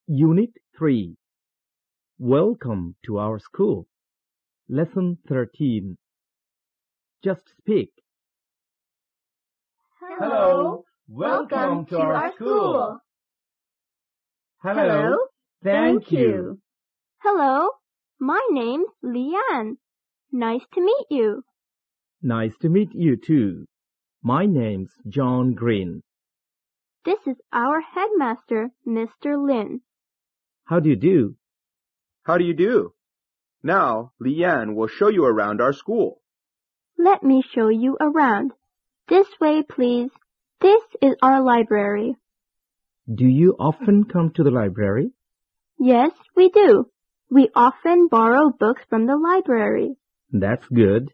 Unit 3. Welcome to our school. Lesson 13. Just speak. Hello, welcome to our school. Hello, thank you. Hello, my name's Leanne. Nice to meet you. Nice to meet you too. My name's John Green. This is our headmaster, Mr. Lin. How do you do? How do you do? Now, Leanne will show you around our school. Let me show you around. This way, please. This is our library. Do you often come to the library? Yes, we do. We often borrow books from the library. That's good.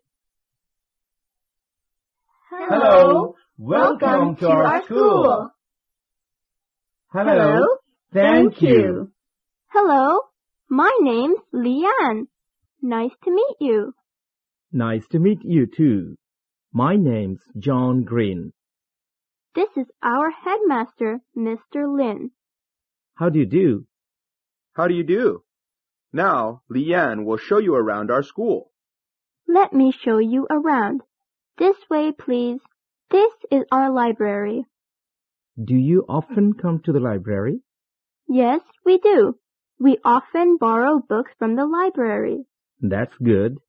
Hello, welcome to our school. Hello, thank you. Hello, my name's Leanne. Nice to meet you. Nice to meet you too. My name's John Green. This is our headmaster, Mr. Lin. How do you do? How do you do? Now, Leanne will show you around our school. Let me show you around. This way, please. This is our library. Do you often come to the library? Yes, we do. We often borrow books from the library. That's good.